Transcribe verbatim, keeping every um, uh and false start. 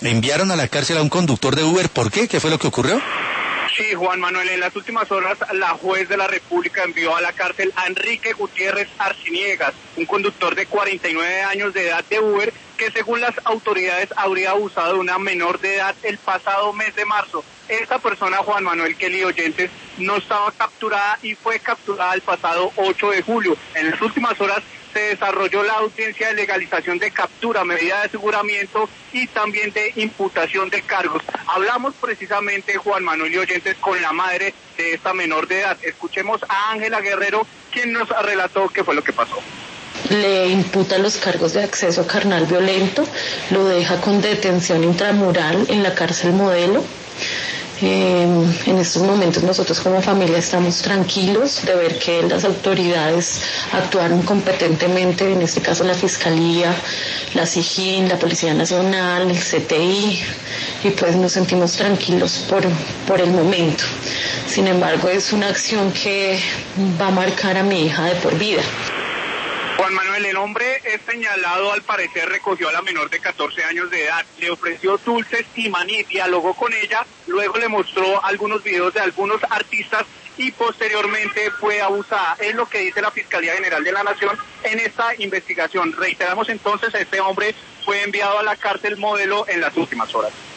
Enviaron a la cárcel a un conductor de Uber. ¿Por qué? ¿Qué fue lo que ocurrió? Sí, Juan Manuel, en las últimas horas la juez de la República envió a la cárcel a Enrique Gutiérrez Arciniegas, un conductor de cuarenta y nueve años de edad de Uber, que según las autoridades habría abusado de una menor de edad el pasado mes de marzo. Esta persona, Juan Manuel, Kelly oyentes, no estaba capturada y fue capturada el pasado ocho de julio. En las últimas horas se desarrolló la audiencia de legalización de captura, medida de aseguramiento y también de imputación de cargos. Hablamos precisamente, Juan Manuel y oyentes, con la madre de esta menor de edad. Escuchemos a Ángela Guerrero, quien nos relató qué fue lo que pasó. Le imputa los cargos de acceso carnal violento, lo deja con detención intramural en la cárcel Modelo. Eh, en estos momentos nosotros como familia estamos tranquilos de ver que las autoridades actuaron competentemente, en este caso la Fiscalía, la SIJIN, la Policía Nacional, el C T I, y pues nos sentimos tranquilos por, por el momento. Sin embargo, es una acción que va a marcar a mi hija de por vida. Juan Manuel, el hombre es señalado, al parecer recogió a la menor de catorce años de edad, le ofreció dulces y maní, dialogó con ella, luego le mostró algunos videos de algunos artistas y posteriormente fue abusada. Es lo que dice la Fiscalía General de la Nación en esta investigación. Reiteramos entonces, este hombre fue enviado a la cárcel Modelo en las últimas horas.